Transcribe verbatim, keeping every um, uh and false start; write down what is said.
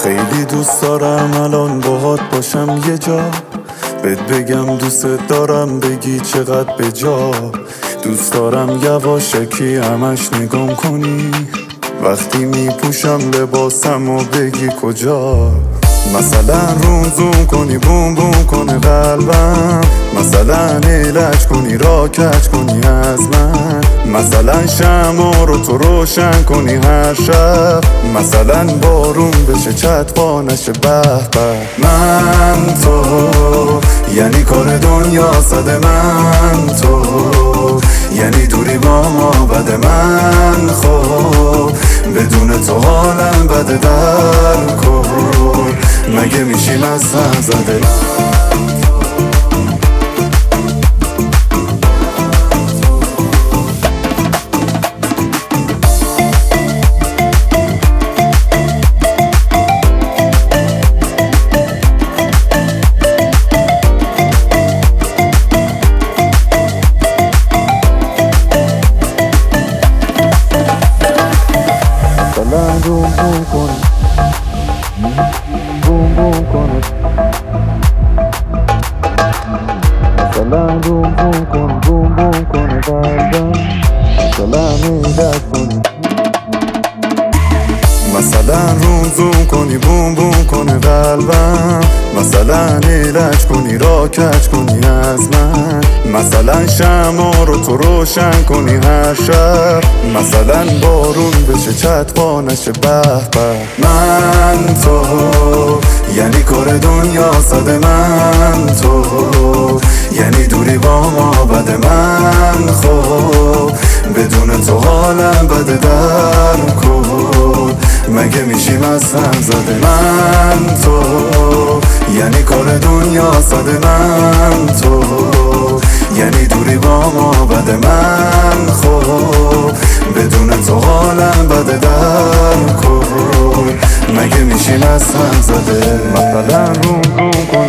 خیلی دوست دارم الان باهات باشم یه جا، بهت بگم دوست دارم بگی چقدر به جا. دوست دارم یواشکی همش نگام کنی وقتی میپوشم لباسم و بگی کجا. مثلا روم زوم کنی بوم بوم کنه قلبم، مثلا علاج کنی را کج کنی از من، مثلا شمع رو تو روشن کنی هر شب، مثلا بارون بشه چتپا نشه به به. من تو یعنی کار دنیا صد من تو، یعنی دوری با ما بده من خب، بدون تو حالم بده در کن، مگه میشیم از هم زده. بوم بوم کنه بوم بوم کنه مثلا بوم بوم کنه بوم بوم کنه قلبم، مثلا علاج کنی، مثلا روم زوم کنی بوم بوم کنه قلبم، مثلا علاج کنی را کج کنی از من، مثلا شمع رو تو روشن کنی هر شب، مثلا بارون بشه چتپا نشه به به. من تو یعنی کار دنیا صد من تو، یعنی دوری با ما بده من خب، بدون تو حالم بده در کن، مگه میشیم از هم زده. من تو یعنی کار دنیا صد من تو، یعنی دوری با ما بده من خب، بدون تو حالم بده در کن، مگه میشیم از هم زده. مثلا روم روم